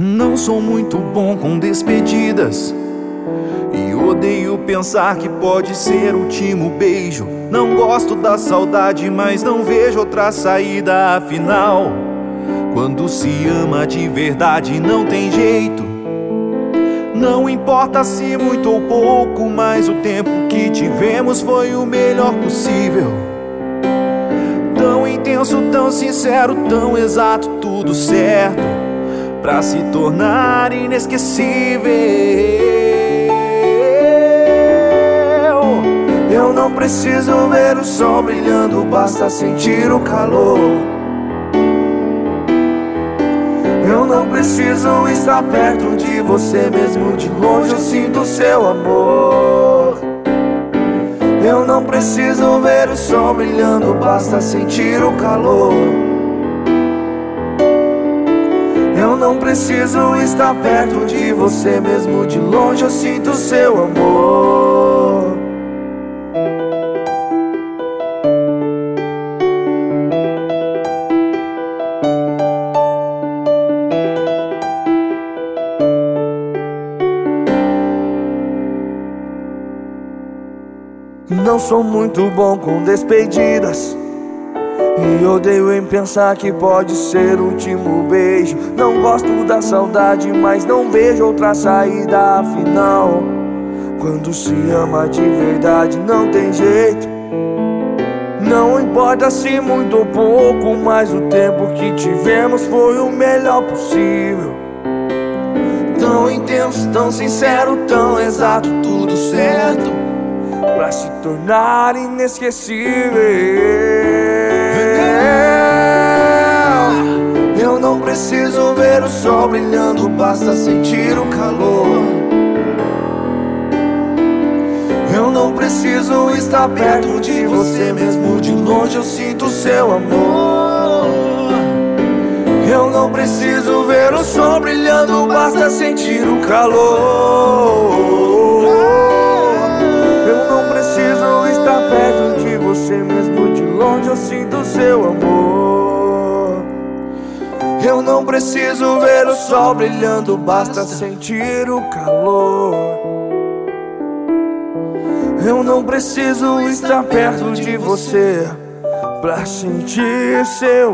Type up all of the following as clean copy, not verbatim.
Não sou muito bom com despedidas e odeio pensar que pode ser o último beijo. Não gosto da saudade, mas não vejo outra saída. Afinal, quando se ama de verdade não tem jeito. Não importa se muito ou pouco, mas o tempo que tivemos foi o melhor possível. Tão intenso, tão sincero, tão exato, tudo certo pra se tornar inesquecível. Eu não preciso ver o sol brilhando, basta sentir o calor. Eu não preciso estar perto de você, mesmo de longe eu sinto seu amor. Eu não preciso ver o sol brilhando, basta sentir o calor. Eu não preciso estar perto de você, mesmo de longe eu sinto seu amor. Não sou muito bom com despedidas e odeio em pensar que pode ser o último beijo. Não gosto da saudade, mas não vejo outra saída. Afinal, quando se ama de verdade não tem jeito. Não importa se muito ou pouco, mas o tempo que tivemos foi o melhor possível. Tão intenso, tão sincero, tão exato, tudo certo pra se tornar inesquecível. Eu não preciso ver o sol brilhando, basta sentir o calor. Eu não preciso estar perto de você, mesmo de longe eu sinto seu amor. Eu não preciso ver o sol brilhando, basta sentir o calor. Perto de você, mesmo de longe eu sinto seu amor. Eu não preciso ver o sol brilhando, basta sentir o calor. Eu não preciso estar perto de você pra sentir seu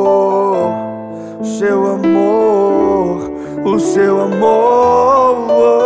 amor. Seu amor, o seu amor.